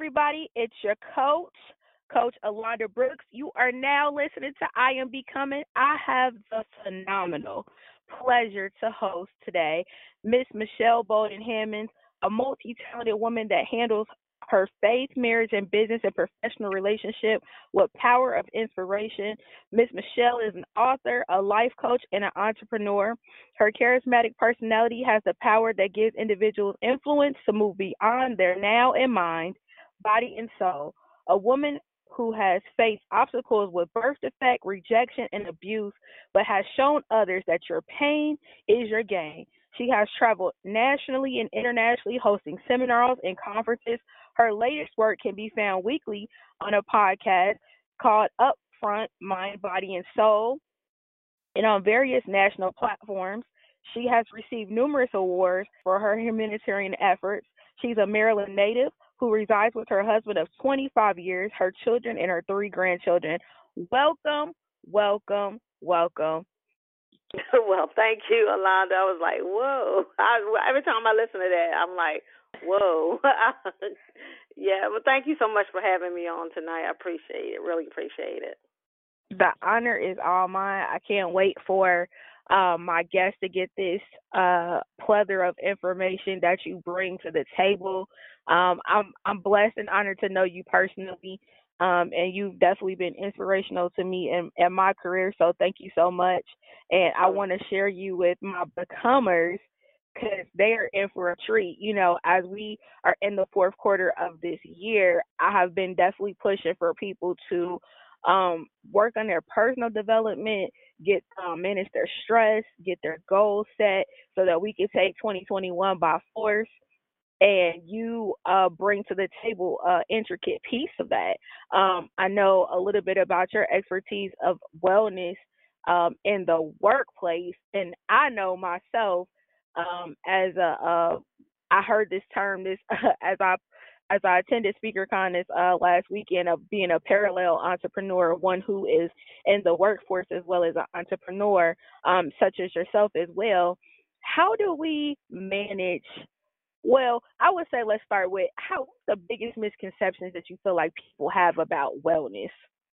everybody. It's your coach, Coach Alonda Brooks. You are now listening to I Am Becoming. I have the phenomenal pleasure to host today Miss Michelle Bolden Hammonds, a multi talented woman that handles her faith, marriage, and business and professional relationship with power of inspiration. Miss Michelle is an author, a life coach, and an entrepreneur. Her charismatic personality has the power that gives individuals influence to move beyond their now and mind, body, and soul. A woman who has faced obstacles with birth defect, rejection, and abuse, but has shown others that your pain is your gain. She has traveled nationally and internationally hosting seminars and conferences. Her latest work can be found weekly on a podcast called Upfront Mind, Body, and Soul and on various national platforms. She has received numerous awards for her humanitarian efforts. She's a Maryland native who resides with her husband of 25 years, her children, and her three grandchildren. Welcome, welcome, welcome. Well, thank you, Alonda. I was like, whoa. Every time I listen to that, I'm like, whoa. Yeah, well, thank you so much for having me on tonight. I appreciate it. Really appreciate it. The honor is all mine. I can't wait for my guests to get this plethora of information that you bring to the table. I'm blessed and honored to know you personally, and you've definitely been inspirational to me in my career. So thank you so much. And I want to share you with my becomers because they are in for a treat. You know, as we are in the fourth quarter of this year, I have been definitely pushing for people to work on their personal development, get manage their stress, get their goals set, so that we can take 2021 by force. And you bring to the table an intricate piece of that. I know a little bit about your expertise of wellness in the workplace, and I know myself as I heard this term this as I attended SpeakerCon this last weekend of being a parallel entrepreneur, one who is in the workforce as well as an entrepreneur, such as yourself as well. How do we manage? Well, I would say let's start with what's the biggest misconceptions that you feel like people have about wellness?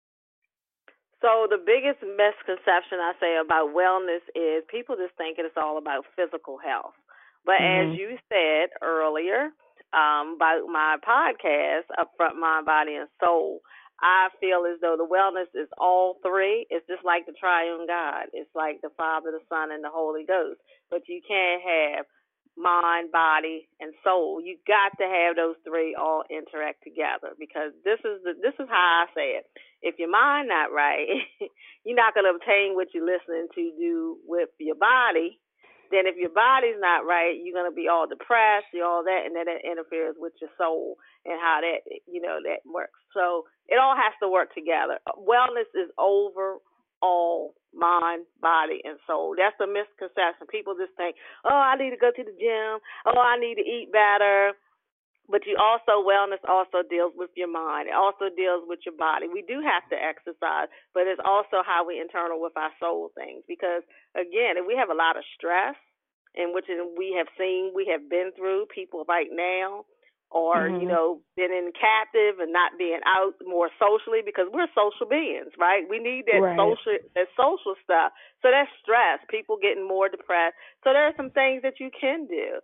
So the biggest misconception I say about wellness is people just think it's all about physical health. But as Mhm. you said earlier, about my podcast, Upfront Mind, Body, and Soul, I feel as though the wellness is all three. It's just like the triune God. It's like the Father, the Son, and the Holy Ghost. But you can't have mind, body, and soul. You got to have those three all interact together because this is how I say it. If your mind not right, you're not going to obtain what you're listening to do with your body. Then if your body's not right, you're going to be all depressed, you all that, and then that interferes with your soul and how that works. So it all has to work together. Wellness is overall mind, body, and soul. That's a misconception. People just think, oh, I need to go to the gym. Oh, I need to eat better. But wellness also deals with your mind. It also deals with your body. We do have to exercise, but it's also how we internal with our soul things. Because again, if we have a lot of stress, in which we have seen, we have been through, people right now, or Mhm. been in captive and not being out more socially because we're social beings, right? We need Right. that social stuff. So that's stress. People getting more depressed. So there are some things that you can do.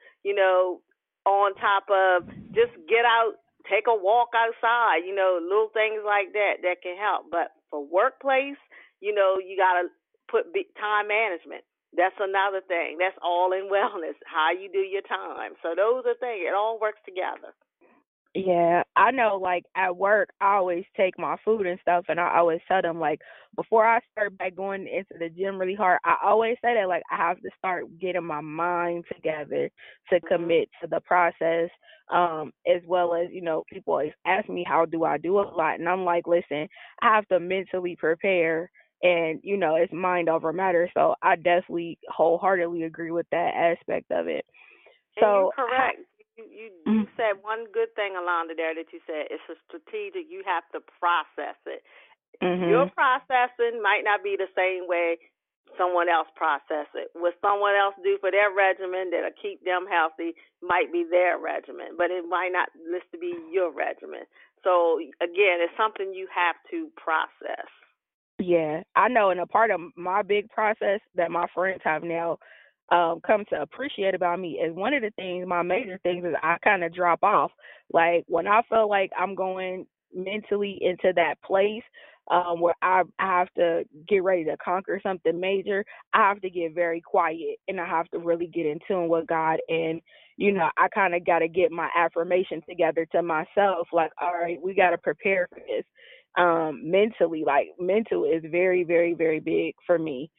On top of just get out, take a walk outside, little things like that that can help. But for workplace, you got to put time management. That's another thing. That's all in wellness, how you do your time. So those are things. It all works together. Yeah, I know. Like at work, I always take my food and stuff, and I always tell them like before I start back going into the gym really hard, I always say that like I have to start getting my mind together to Mhm. commit to the process. As well as people always ask me how do I do a lot, and I'm like, listen, I have to mentally prepare, and it's mind over matter. So I definitely wholeheartedly agree with that aspect of it. And you So, correct. You said one good thing, Alonda, there that you said it's a strategic. You have to process it. Your mhm, processing might not be the same way someone else process it. What someone else do for their regimen that'll keep them healthy might be their regimen, but it might not list to be your regimen. So again, it's something you have to process. Yeah, I know. And a part of my big process that my friends have now come to appreciate about me is one of the things, my major things, is I kind of drop off. Like when I feel like I'm going mentally into that place where I have to get ready to conquer something major, I have to get very quiet and I have to really get in tune with God. And, I kind of got to get my affirmation together to myself. Like, all right, we got to prepare for this mentally. Like mental is very, very, very big for me.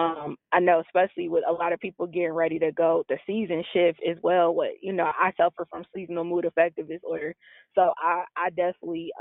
I know, especially with a lot of people getting ready to go, the season shift as well. I suffer from seasonal mood affective disorder, so I definitely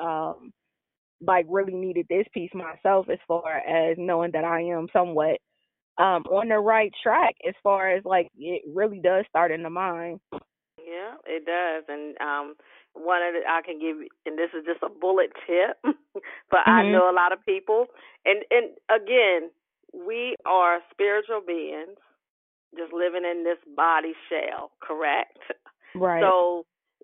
like really needed this piece myself as far as knowing that I am somewhat on the right track as far as like it really does start in the mind. Yeah, it does. And one of the I can give, and this is just a bullet tip, but I Mhm. know a lot of people, and again, we are spiritual beings just living in this body shell, correct? Right. So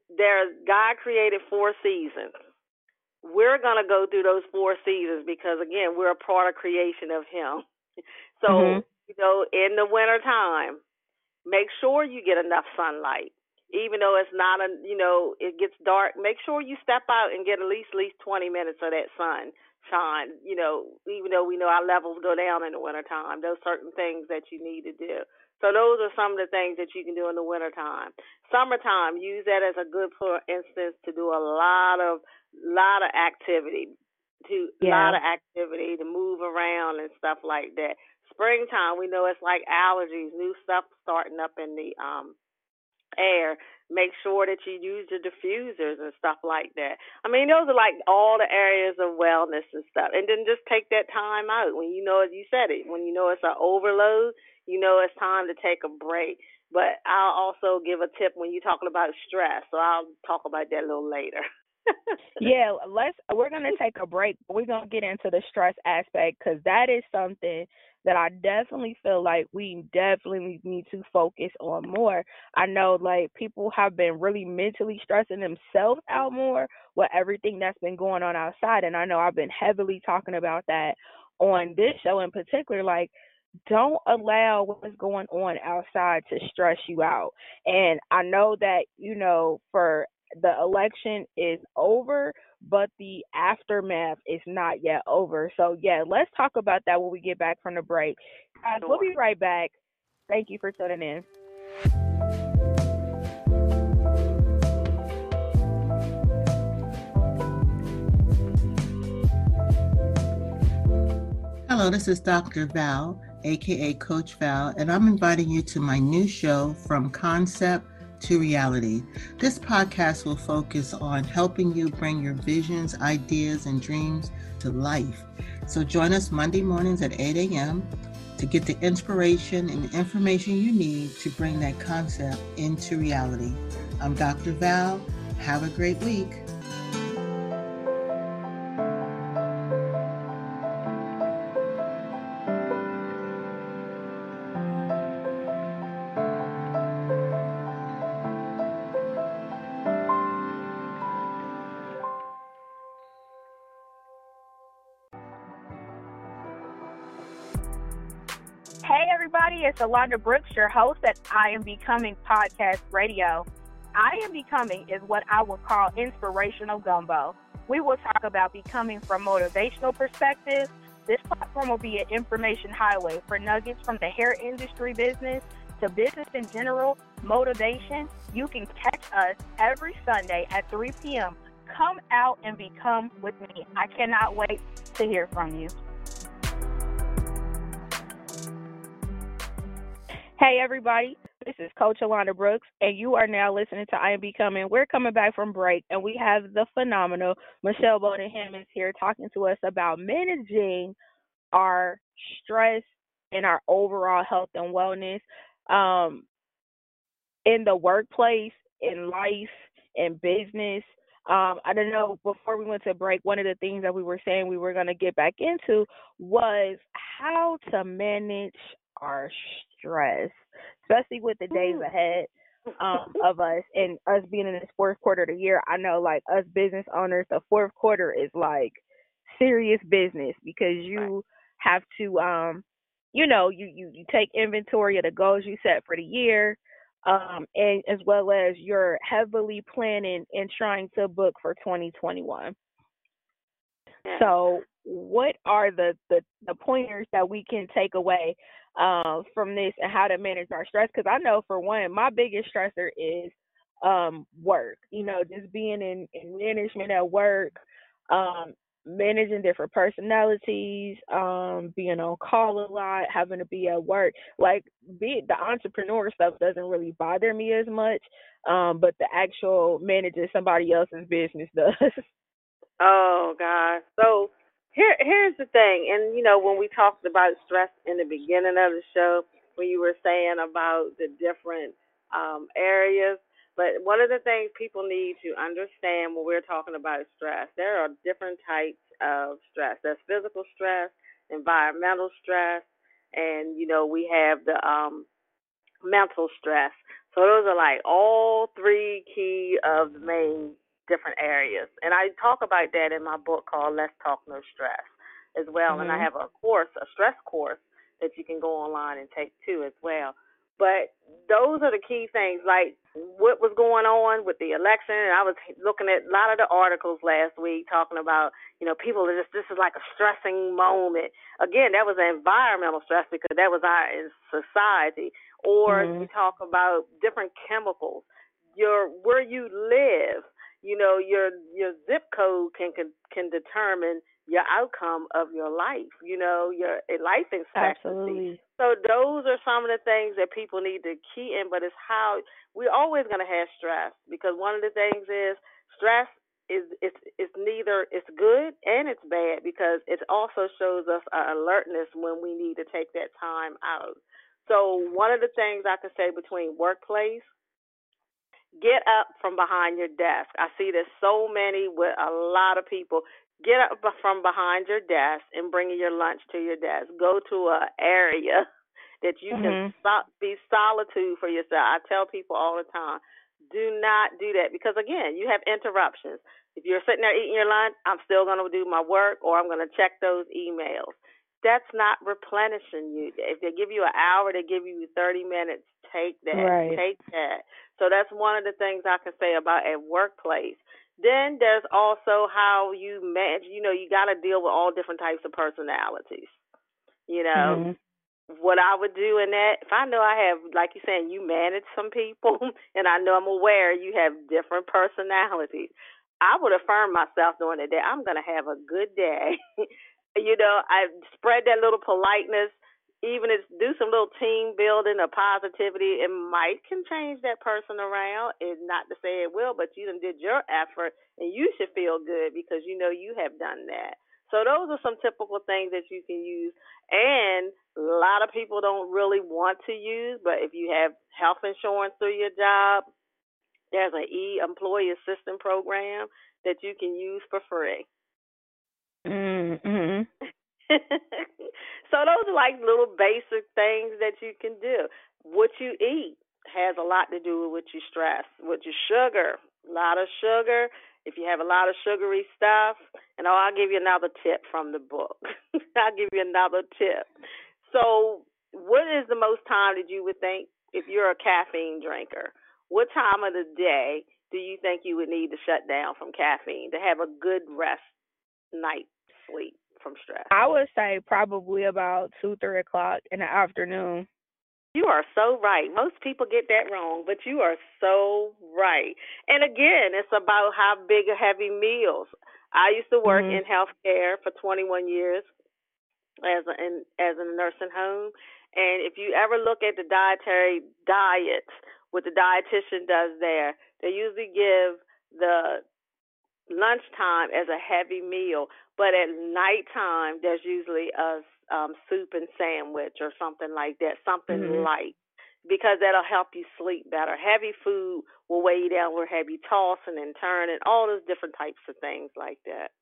God created 4 seasons. We're gonna go through those 4 seasons because again, we're a part of creation of Him. Mhm. So in the winter time, make sure you get enough sunlight. Even though it's not it gets dark, make sure you step out and get at least 20 minutes of that sun shine. Even though we know our levels go down in the wintertime, there's certain things that you need to do. So those are some of the things that you can do in the wintertime. Summertime, use that as a good, for instance, to do a lot of activity, Yeah. to move around and stuff like that. Springtime, we know it's like allergies, new stuff starting up in the air. Make sure that you use your diffusers and stuff like that. I mean, those are like all the areas of wellness and stuff. And then just take that time out when you said it, when it's an overload, it's time to take a break. But I'll also give a tip when you're talking about stress. So I'll talk about that a little later. Yeah, we're going to take a break. We're going to get into the stress aspect because that is something that I definitely feel like we definitely need to focus on more. I know like people have been really mentally stressing themselves out more with everything that's been going on outside. And I know I've been heavily talking about that on this show in particular. Like, don't allow what's going on outside to stress you out. And I know that, for the election is over, but the aftermath is not yet over. So, yeah, let's talk about that when we get back from the break. Guys, we'll Sure. be right back. Thank you for tuning in. Hello, this is Dr. Val, aka Coach Val, and I'm inviting you to my new show, From Concept to Reality. This podcast will focus on helping you bring your visions, ideas, and dreams to life. So join us Monday mornings at 8 a.m. to get the inspiration and information you need to bring that concept into reality. I'm Dr. Val. Have a great week. Hey, everybody, it's Alondra Brooks, your host at I Am Becoming Podcast Radio. I Am Becoming is what I would call inspirational gumbo. We will talk about becoming from motivational perspective. This platform will be an information highway for nuggets from the hair industry business to business in general, motivation. You can catch us every Sunday at 3 p.m. Come out and become with me. I cannot wait to hear from you. Hey, everybody. This is Coach Alondra Brooks, and you are now listening to I Am Becoming. We're coming back from break, and we have the phenomenal Michelle Bowden-Hammons here talking to us about managing our stress and our overall health and wellness in the workplace, in life, in business. I don't know, before we went to break, one of the things that we were saying we were going to get back into was how to manage our stress, especially with the days ahead of us and us being in this fourth quarter of the year. I know, like us business owners, the fourth quarter is like serious business because Right. you have to, you take inventory of the goals you set for the year, and as well as you're heavily planning and trying to book for 2021. Yes. So, what are the pointers that we can take away from this and how to manage our stress? Because I know, for one, my biggest stressor is work. Just being in management at work, um, managing different personalities, being on call a lot, having to be at work. Like, the entrepreneur stuff doesn't really bother me as much, but the actual managing somebody else's business does. Oh God. So here's the thing, and when we talked about stress in the beginning of the show, when you were saying about the different areas, but one of the things people need to understand when we're talking about stress, there are different types of stress. There's physical stress, environmental stress, and we have the mental stress. So those are like all three key of the main different areas. And I talk about that in my book called Let's Talk No Stress as well. And I Mhm. have a course, a stress course that you can go online and take too as well. But those are the key things, like what was going on with the election. And I was looking at a lot of the articles last week talking about, people are just, this is like a stressing moment. Again, that was an environmental stress because that was our in society. Or you Mhm. talk about different chemicals, where you live. Your zip code can determine your outcome of your life. Your life expectancy. Absolutely. So those are some of the things that people need to key in. But it's how we're always going to have stress, because one of the things is stress is it's neither it's good and it's bad, because it also shows us alertness when we need to take that time out. So one of the things I can say between workplace, get up from behind your desk. I see there's so many with a lot of people. Get up from behind your desk and bring your lunch to your desk. Go to a area that you can Mhm. be solitude for yourself. I tell people all the time, do not do that, because again, you have interruptions. If you're sitting there eating your lunch, I'm still going to do my work, or I'm going to check those emails. That's not replenishing you. If they give you an hour, they give you 30 minutes. Take that. Right. Take that. So that's one of the things I can say about a workplace. Then there's also how you manage. You got to deal with all different types of personalities. You know, Mhm. what I would do in that, if I know I have, like you're saying, you manage some people, and I know I'm aware you have different personalities, I would affirm myself during the day. I'm going to have a good day. I spread that little politeness, even if do some little team building or positivity. It might can change that person around. And not to say it will, but you done did your effort, and you should feel good because you have done that. So those are some typical things that you can use, and a lot of people don't really want to use. But if you have health insurance through your job, there's an employee assistance program that you can use for free. Mhm. So those are like little basic things that you can do. What you eat has a lot to do with what you stress. With your sugar, a lot of sugar. If you have a lot of sugary stuff, and I'll give you another tip from the book. I'll give you another tip. So, what is the most time that you would think, if you're a caffeine drinker? What time of the day do you think you would need to shut down from caffeine to have a good rest night sleep from stress? I would say probably about 2, 3 o'clock in the afternoon. You are so right. Most people get that wrong, but you are so right. And again, it's about how big a heavy meals. I used to work Mhm. in healthcare for 21 years as a nursing home, and if you ever look at the dietary diets, what the dietitian does there, they usually give the lunchtime as a heavy meal, but at nighttime there's usually a soup and sandwich or something like that, something Mhm. light, because that'll help you sleep better. Heavy food will weigh you down, will have you tossing and turning, all those different types of things like that.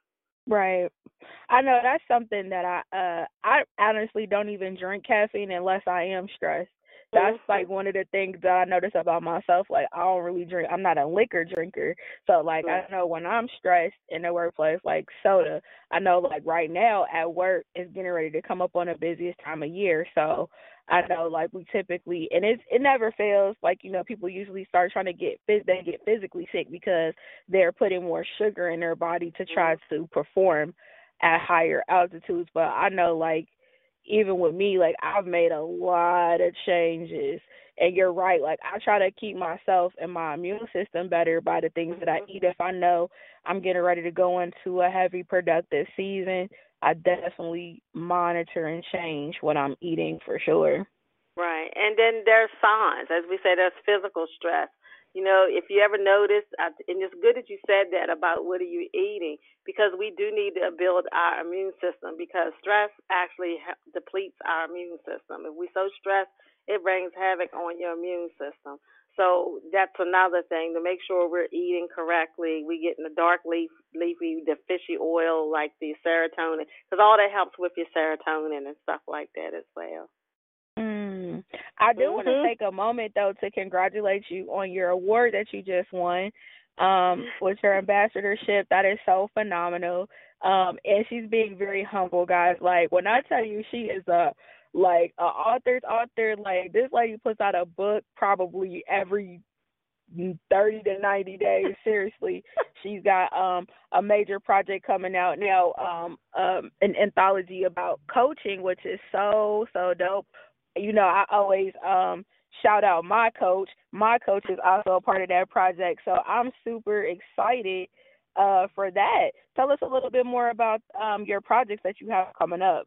Right. I know that's something that I honestly don't even drink caffeine unless I am stressed. That's like Mhm. one of the things that I notice about myself. Like I don't really drink. I'm not a liquor drinker. So like I Right. know when I'm stressed in the workplace, like soda. I know like right now at work it's getting ready to come up on the busiest time of year. So I know like we typically and it never fails. Like people usually start trying to they get physically sick because they're putting more sugar in their body to try Mhm. to perform at higher altitudes. But I know, like, even with me, like, I've made a lot of changes. And you're right. Like, I try to keep myself and my immune system better by the things that I Mhm. eat. If I know I'm getting ready to go into a heavy productive season, I definitely monitor and change what I'm eating for sure. Right. And then there's signs. As we say, there's physical stress. If you ever notice, and it's good that you said that about what are you eating, because we do need to build our immune system, because stress actually depletes our immune system. If we're so stressed, it brings havoc on your immune system. So that's another thing, to make sure we're eating correctly. We get in the dark leafy, the fishy oil, like the serotonin, because all that helps with your serotonin and stuff like that as well. Mm. I do want to Mhm. take a moment though to congratulate you on your award that you just won, with your ambassadorship. That is so phenomenal. And she's being very humble, guys. Like when I tell you she is a author's author, like this lady puts out a book probably every 30 to 90 days. Seriously, she's got a major project coming out now, an anthology about coaching, which is so dope. I always shout out my coach. My coach is also a part of that project, so I'm super excited for that. Tell us a little bit more about your projects that you have coming up.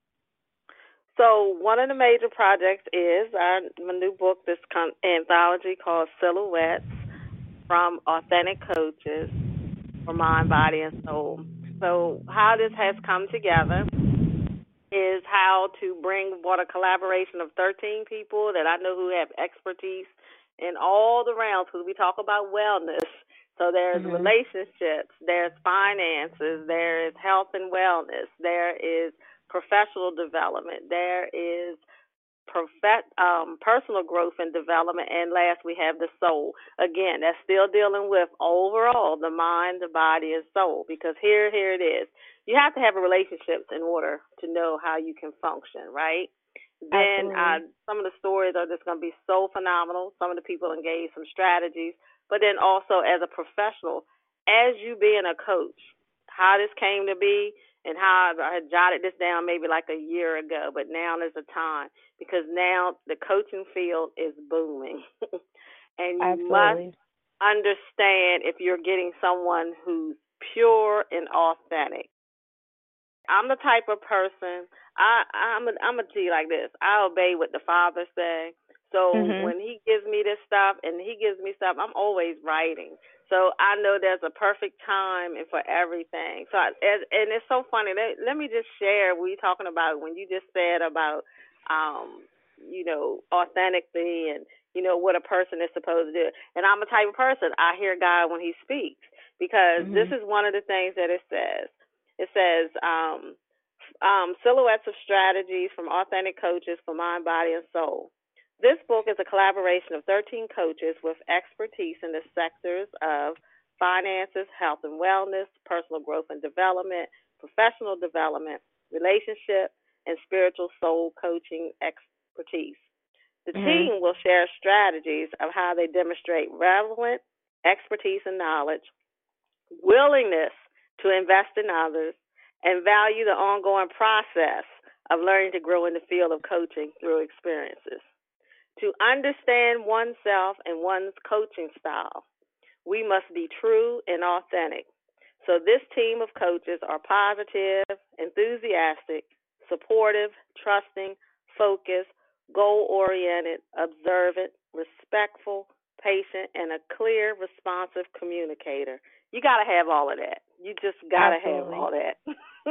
So one of the major projects is my new book, this anthology called Silhouettes from Authentic Coaches for Mind, Body, and Soul. So how this has come together is how to bring what a collaboration of 13 people that I know who have expertise in all the realms, because we talk about wellness. So there's Mhm. relationships, there's finances, there is health and wellness, there is professional development, there is personal growth and development, and last we have the soul. Again, that's still dealing with overall the mind, the body, and soul. Because here it is. You have to have a relationships in order to know how you can function, right? Then Absolutely. some of the stories are just going to be so phenomenal. Some of the people engage some strategies, but then also as a professional, as you being a coach, how this came to be, and how I had jotted this down maybe like a year ago, but now is the time, because now the coaching field is booming. And you must Absolutely. understand if you're getting someone who's pure and authentic. I'm the type of person, I'm a G like this. I obey what the Father say. So Mhm. when He gives me this stuff and He gives me stuff, I'm always writing. So I know there's a perfect time and for everything. And it's so funny. Let me just share. We talking about when you just said about, authentically, and what a person is supposed to do. And I'm a type of person. I hear God when He speaks, because this Mhm. is one of the things that it says. It says, Silhouettes of Strategies from Authentic Coaches for Mind, Body, and Soul. This book is a collaboration of 13 coaches with expertise in the sectors of finances, health and wellness, personal growth and development, professional development, relationship, and spiritual soul coaching expertise. The Mhm. team will share strategies of how they demonstrate relevant expertise and knowledge, willingness to invest in others, and value the ongoing process of learning to grow in the field of coaching through experiences. To understand oneself and one's coaching style, we must be true and authentic. So, this team of coaches are positive, enthusiastic, supportive, trusting, focused, goal oriented, observant, respectful, patient, and a clear, responsive communicator. You got to have all of that. You just got to have Absolutely. all that.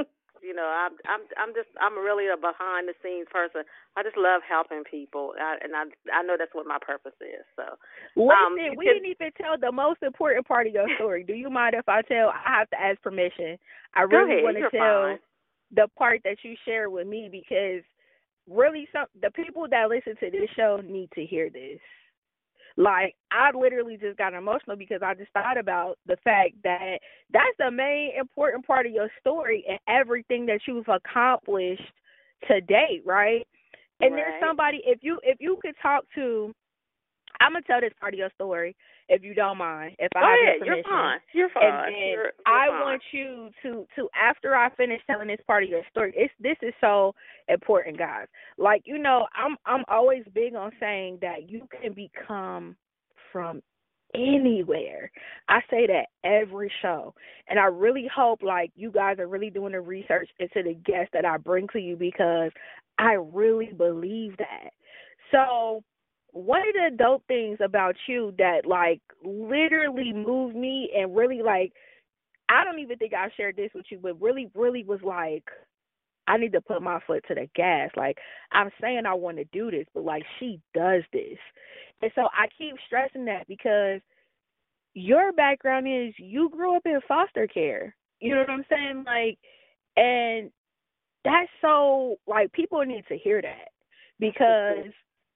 I'm really a behind the scenes person. I just love helping people, I know that's what my purpose is. So, Listen, we didn't even tell the most important part of your story. Do you mind if I tell? I have to ask permission. I really want to tell the part that you shared with me, because really, the people that listen to this show need to hear this. Like, I literally just got emotional because I just thought about the fact that that's the main important part of your story and everything that you've accomplished to date, right? And there's somebody, if you could talk to, I'm gonna tell this part of your story if you don't mind. If I have your permission. You're fine. And then I want you to after I finish telling this part of your story, this is so important, guys. Like, I'm always big on saying that you can become from anywhere. I say that every show. And I really hope, like, you guys are really doing the research into the guests that I bring to you, because I really believe that. So one of the dope things about you that, like, literally moved me and really, like, I don't even think I shared this with you, but really, really was like, I need to put my foot to the gas. Like, I'm saying I want to do this, but, like, she does this. And so I keep stressing that, because your background is you grew up in foster care. You know what I'm saying? Like, and that's so, like, people need to hear that, because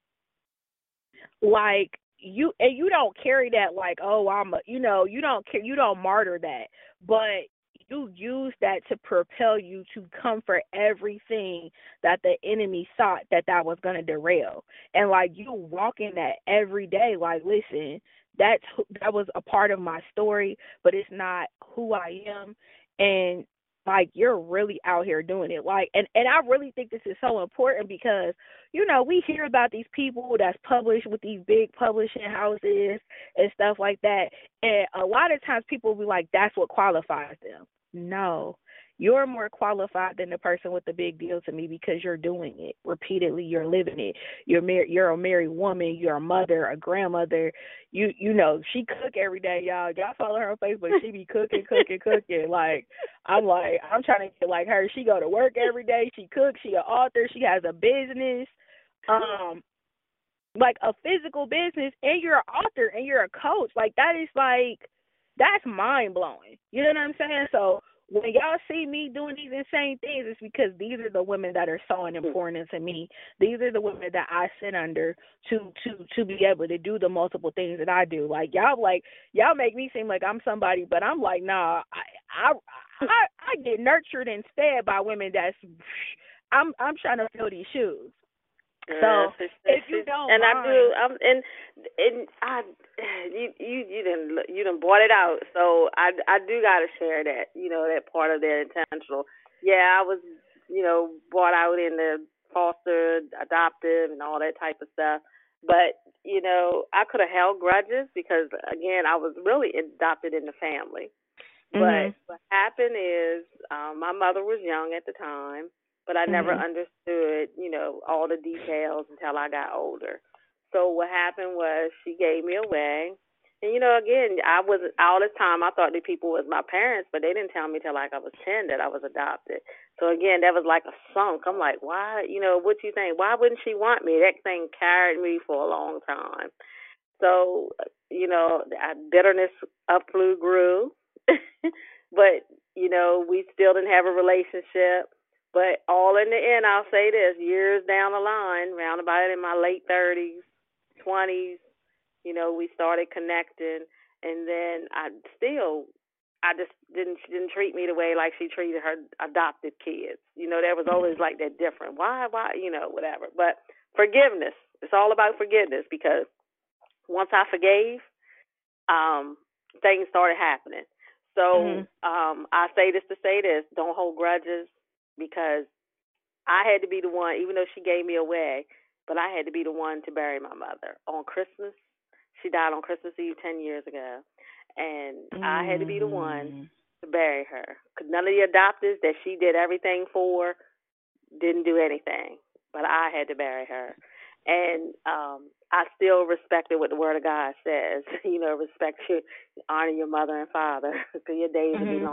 like, you don't carry that like, oh, you don't martyr that, but you use that to propel you to come for everything that the enemy thought that was going to derail. And, like, you walk in that every day. Like, listen, that was a part of my story, but it's not who I am. And, like, you're really out here doing it. Like, and I really think this is so important, because, we hear about these people that's published with these big publishing houses and stuff like that. And a lot of times people will be like, that's what qualifies them. No, you're more qualified than the person with the big deal to me, because you're doing it repeatedly. You're living it. You're a married woman. You're a mother, a grandmother. She cook every day, y'all. Y'all follow her on Facebook. She be cooking. Like, I'm trying to get like her. She go to work every day. She cooks. She an author. She has a business, like a physical business, and you're an author and you're a coach. Like, that's mind blowing. You know what I'm saying? So when y'all see me doing these insane things, it's because these are the women that are so important to me. These are the women that I sit under to be able to do the multiple things that I do. Like, y'all make me seem like I'm somebody, but I'm like, nah. I get nurtured and fed by women that's. I'm trying to fill these shoes. So if you don't and mind, I do, you done brought it out. So I do got to share that, that part of that intentional. Yeah, I was, brought out in the foster, adoptive, and all that type of stuff. But I could have held grudges, because again, I was really adopted in the family. But what happened is, my mother was young at the time, but I never understood, all the details until I got older. So what happened was, she gave me away. And, again, I was, all this time, I thought the people was my parents, but they didn't tell me till like I was 10 that I was adopted. So, again, that was like a sunk. I'm like, why, what you think? Why wouldn't she want me? That thing carried me for a long time. So, bitterness grew. But, we still didn't have a relationship. But all in the end, I'll say this, years down the line, round about in my late 30s, 20s, we started connecting. And then I just she didn't treat me the way like she treated her adopted kids. There was always like that different. Why, whatever. But forgiveness, it's all about forgiveness, because once I forgave, things started happening. So I say this to say this, don't hold grudges, because I had to be the one, even though she gave me away, but I had to be the one to bury my mother on Christmas. She died on Christmas Eve 10 years ago, and I had to be the one to bury her. Because none of the adopters that she did everything for didn't do anything, but I had to bury her. And I still respected what the Word of God says. Respect honor your mother and father, because your days will be long.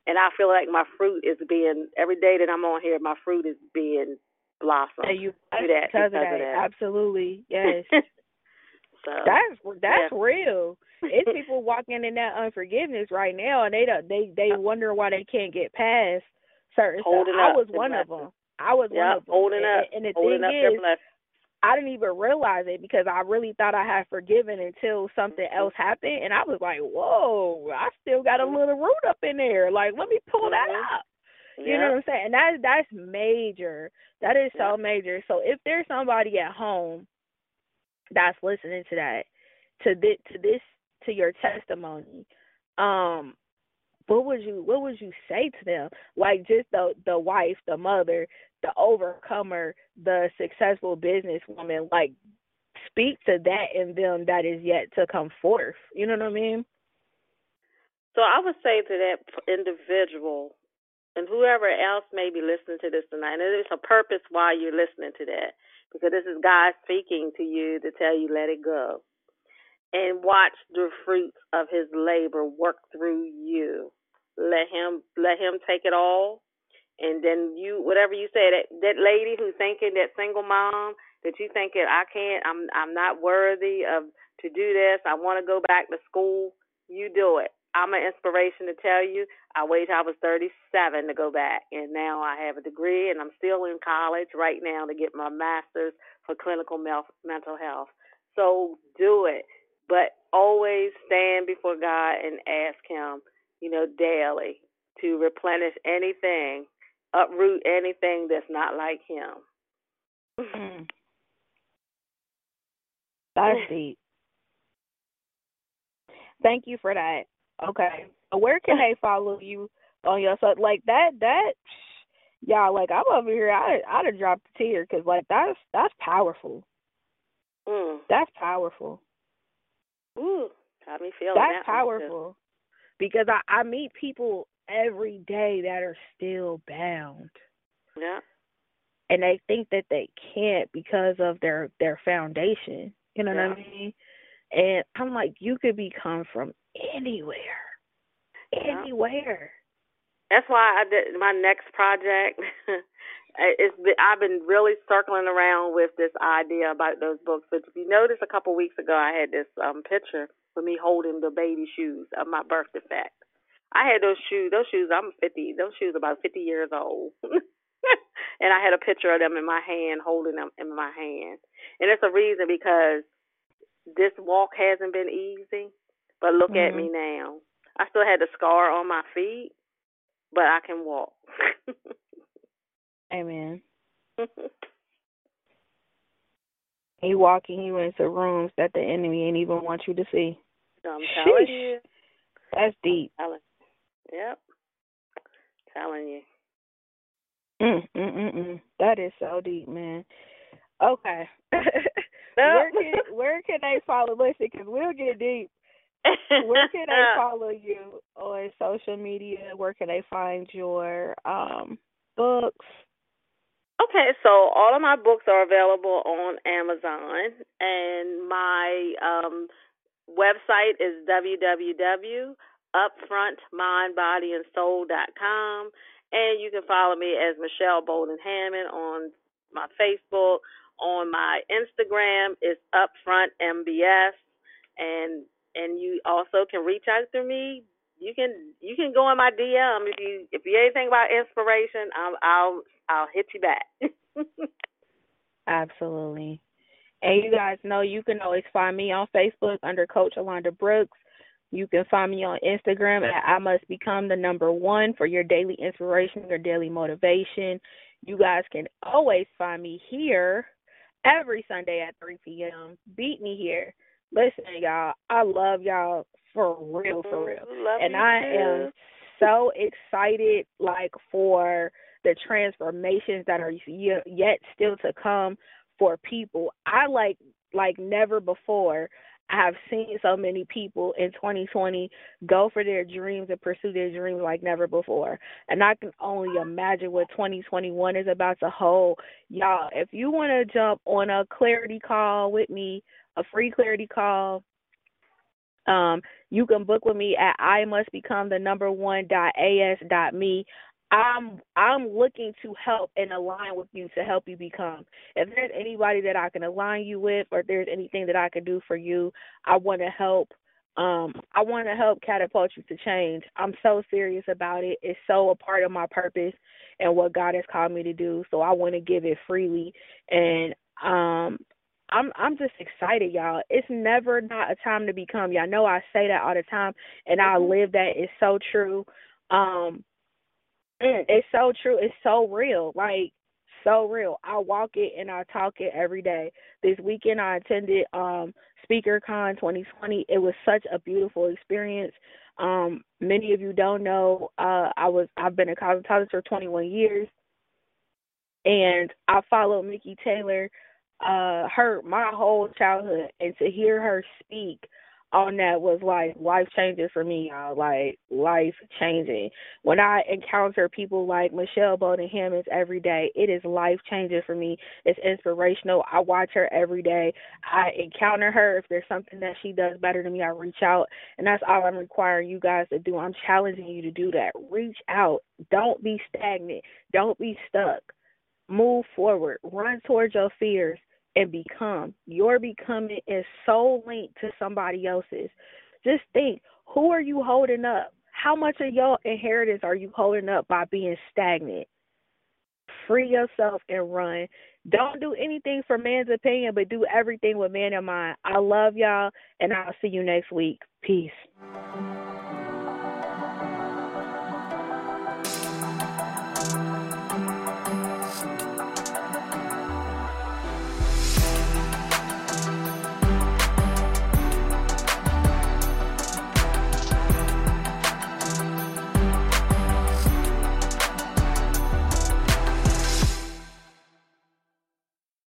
And I feel like my fruit is being, every day that I'm on here, my fruit is being blossomed. And you Because of that. Absolutely. Yes. So That's real. It's people walking in that unforgiveness right now, and they wonder why they can't get past certain stuff. I was one of them. Holding up. And the holding thing up is, their blessing. I didn't even realize it because I really thought I had forgiven until something else happened, and I was like, whoa, I still got a little root up in there. Like, let me pull that up. You know what I'm saying? And that's major. That is so major. So if there's somebody at home that's listening to that, to your testimony, what would you say to them? Like, just the wife, the mother, the overcomer, the successful businesswoman, like, speak to that in them that is yet to come forth. You know what I mean? So I would say to that individual and whoever else may be listening to this tonight, and there's a purpose why you're listening to that, because this is God speaking to you to tell you let it go. And watch the fruits of his labor work through you. Let him take it all, and then you, whatever you say, that lady who's thinking, that single mom that you thinking, I can't, I'm not worthy of to do this. I want to go back to school. You do it. I'm an inspiration to tell you. I waited till I was 37 to go back, and now I have a degree, and I'm still in college right now to get my master's for clinical mental health. So do it. But always stand before God and ask him, daily to replenish anything, uproot anything that's not like him. That's deep. Thank you for that. Okay. So where can they follow you on your site? Like that, y'all, like, I'm over here, I'd have dropped a tear because, like, that's powerful. That's powerful. Ooh, got me feeling that's powerful because I meet people every day that are still bound. Yeah. And they think that they can't because of their foundation. You know what I mean? And I'm like, you could become from anywhere. Anywhere. That's why I did my next project. I've been really circling around with this idea about those books. But if you notice, a couple weeks ago, I had this picture with me holding the baby shoes of my birth defect. I had those shoes. I'm 50. Those shoes are about 50 years old. And I had a picture of them in my hand, holding them in my hand. And it's a reason because this walk hasn't been easy. But look at me now. I still had the scar on my feet, but I can walk. Amen. He walking you into rooms that the enemy ain't even want you to see. I'm telling you. That's deep. Yep. Telling you. That is so deep, man. Okay. Where can they follow? Listen, because we'll get deep. Where can they follow you on social media? Where can they find your books? Okay, so all of my books are available on Amazon, and my website is www.upfrontmindbodyandsoul.com, and you can follow me as Michelle Bolden Hammond on my Facebook. On my Instagram is UpfrontMBS, and you also can reach out to me. You can go in my DM if you anything about inspiration. I'll hit you back. Absolutely. And you guys know you can always find me on Facebook under Coach Alonda Brooks. You can find me on Instagram at I Must Become the #1 for your daily inspiration, your daily motivation. You guys can always find me here every Sunday at 3 p.m. Beat me here. Listen, y'all, I love y'all for real. And I am so excited, like, for the transformations that are yet still to come for people. I like never before. I have seen so many people in 2020 go for their dreams and pursue their dreams like never before. And I can only imagine what 2021 is about to hold. Y'all, if you want to jump on a clarity call with me, a free clarity call, You can book with me at imustbecome1.as.me. I'm looking to help and align with you to help you become. If there's anybody that I can align you with, or if there's anything that I can do for you, I want to help. I want to help catapult you to change. I'm so serious about it. It's so a part of my purpose and what God has called me to do. So I want to give it freely, and I'm just excited, y'all. It's never not a time to become. Y'all know I say that all the time, and I live that. It's so true. It's so true. It's so real. Like, so real. I walk it and I talk it every day. This weekend I attended SpeakerCon 2020. It was such a beautiful experience. Many of you don't know, I've been a cosmetologist for 21 years, and I followed Mickey Taylor my whole childhood, and to hear her speak on that was like life changing for me, y'all. Like, life changing. When I encounter people like Michelle Bowden Hammonds every day, it is life changing for me. It's inspirational. I watch her every day. I encounter her. If there's something that she does better than me, I reach out, and that's all I'm requiring you guys to do. I'm challenging you to do that. Reach out. Don't be stagnant. Don't be stuck. Move forward. Run towards your fears and become. Your becoming is so linked to somebody else's. Just think, who are you holding up? How much of your inheritance are you holding up by being stagnant? Free yourself and run. Don't do anything for man's opinion, but do everything with man in mind. I love y'all, and I'll see you next week. Peace.